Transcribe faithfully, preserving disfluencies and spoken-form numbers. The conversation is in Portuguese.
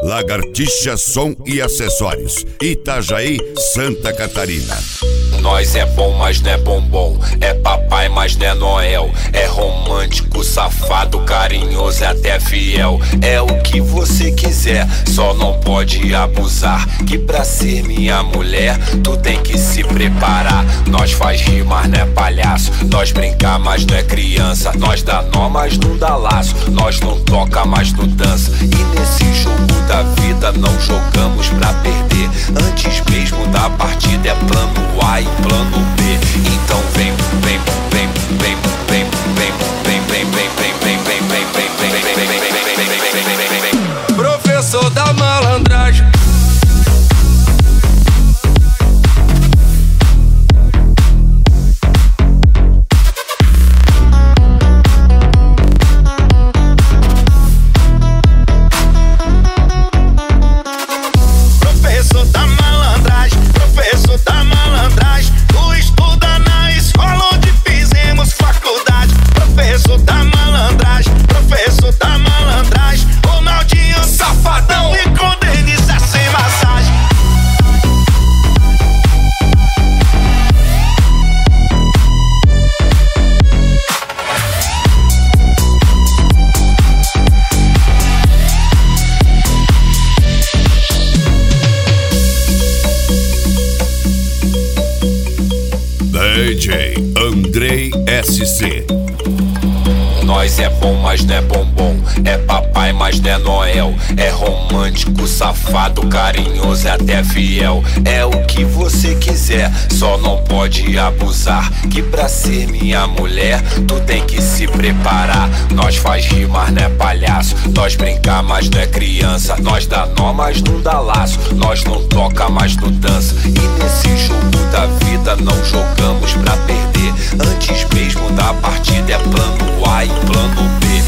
Lagartixa Som e Acessórios, Itajaí, Santa Catarina. Nós é bom, mas não é bombom. É papai, mas não é Noel. É romântico, safado, carinhoso e até fiel. É o que você quiser, só não pode abusar. Que pra ser minha mulher, tu tem que se preparar. Nós faz rir, mas não é palhaço. Nós brincar, mas não é criança. Nós dá nó, mas não dá laço. Nós não toca, mas não dança. E nesse jogo da vida não jogamos pra perder. Antes mesmo da partida é plano A e plano B. Então vem, vem, vem, vem, vem, vem, vem, vem, vem, vem, vem, vem, vem, vem, vem, vem, vem, vem, vem, vem. Professor da malandragem. D J Andrei S C. Nós é bom, mas não é bombom. É papai, mas não é Noel. É romântico, safado, carinhoso e até fiel. É o que você quiser, só não pode abusar. Que pra ser minha mulher, tu tem que se preparar. Nós faz rir, mas não é palhaço. Nós brincar, mas não é criança. Nós dá nó, mas não dá laço. Nós não toca, mas não dança. E nesse jogo da vida não jogamos pra perder. Antes mesmo da partida é plano A e plano B.